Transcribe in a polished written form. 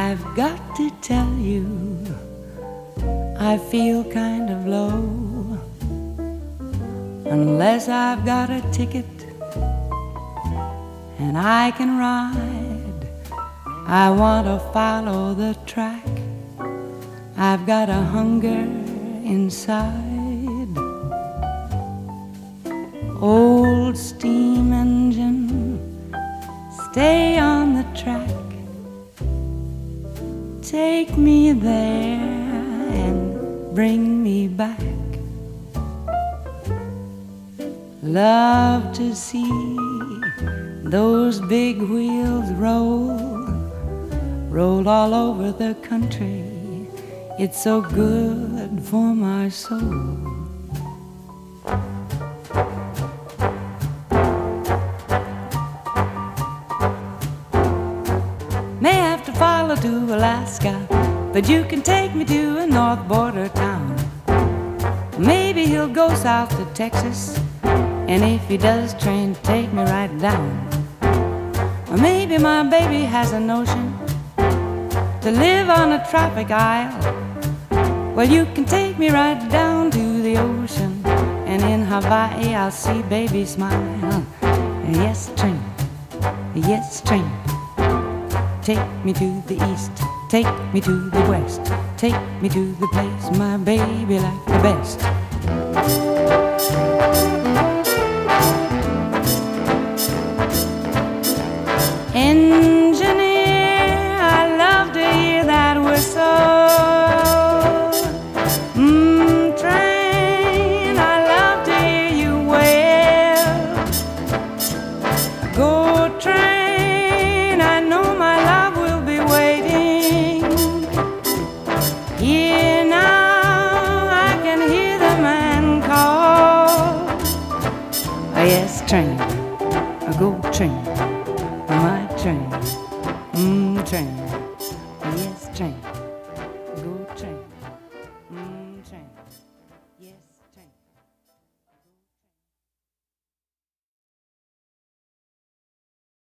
I've got to tell you, I feel kind of low unless I've got a ticket and I can ride. I want to follow the track. I've got a hunger inside. Old steam engine, stay on the track. Take me there and bring me back. Love to see those big wheels roll all over the country. It's so good for my soul. May have to follow to Alaska, but you can take me to a north border town. Maybe he'll go south to Texas, and if he does, train to take me right down. Or maybe my baby has a notion to live on a tropic isle. Well, you can take me right down to the ocean, and in Hawaii I'll see baby smile. Yes, train, yes, train. Take me to the east, take me to the west, take me to the place my baby likes the best. Engineer, I love to hear that whistle. Train, I love to hear you wail. Go train, I know my love will be waiting. Here now, I can hear the man call. Yes, train, go train. My train, train, yes, train.